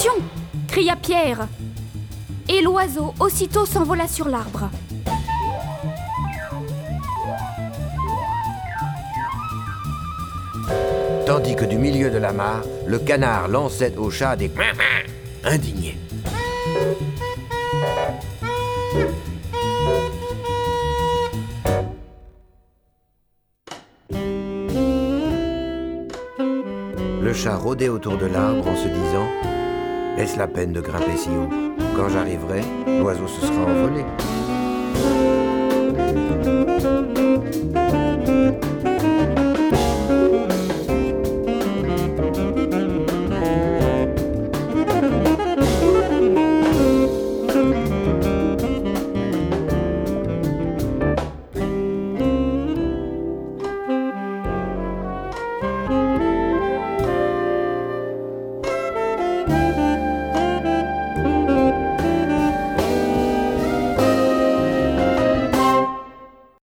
Attention !» cria Pierre. Et l'oiseau aussitôt s'envola sur l'arbre. Tandis que du milieu de la mare, le canard lançait au chat des indignés. Le chat rôdait autour de l'arbre en se disant « Est-ce la peine de grimper si haut ? Quand j'arriverai, l'oiseau se sera envolé. »